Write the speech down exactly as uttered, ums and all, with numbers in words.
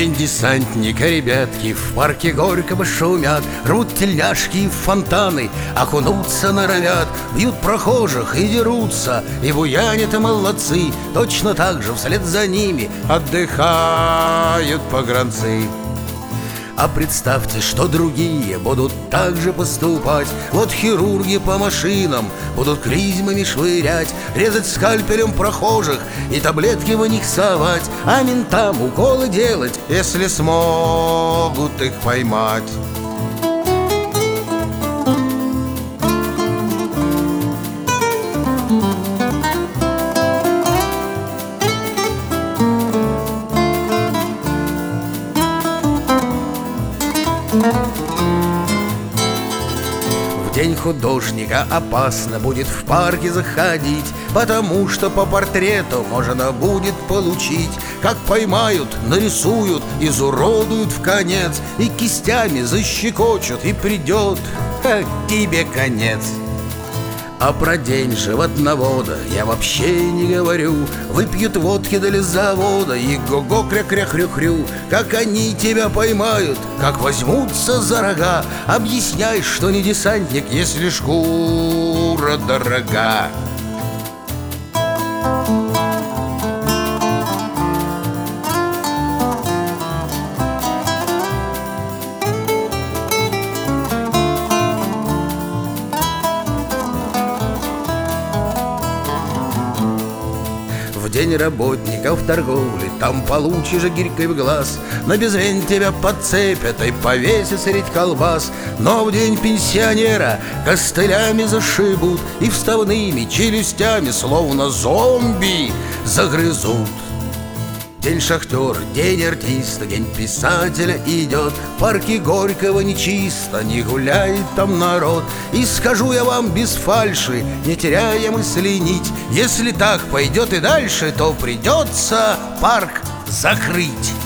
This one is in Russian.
день десантника ребятки в парке Горького шумят, рвут тельняшки и фонтаны, окунуться норовят, бьют прохожих и дерутся, и буянят и молодцы. Точно так же вслед за ними отдыхают погранцы. А представьте, что другие будут так же поступать. Вот хирурги по машинам будут клизмами швырять, резать скальпелем прохожих и таблетки в них совать, а ментам уколы делать, если смогут их поймать. В день художника опасно будет в парке заходить, потому что по портрету можно будет получить. Как поймают, нарисуют, изуродуют в конец, и кистями защекочут, и придет к тебе конец. А про день животновода я вообще не говорю. Выпьют водки для завода и го-го кря-кря-хрю-хрю. Как они тебя поймают, как возьмутся за рога, объясняй, что не десантник, если шкура дорога. В день работников торговли там получишь гирькой в глаз, на безвень тебя подцепят и повесят средь колбас. Но в день пенсионера костылями зашибут и вставными челюстями, словно зомби, загрызут. День шахтера, день артиста, день писателя идет, в парке Горького нечисто, не гуляет там народ. И скажу я вам без фальши, не теряя мысли нить, если так пойдет и дальше, то придется парк закрыть.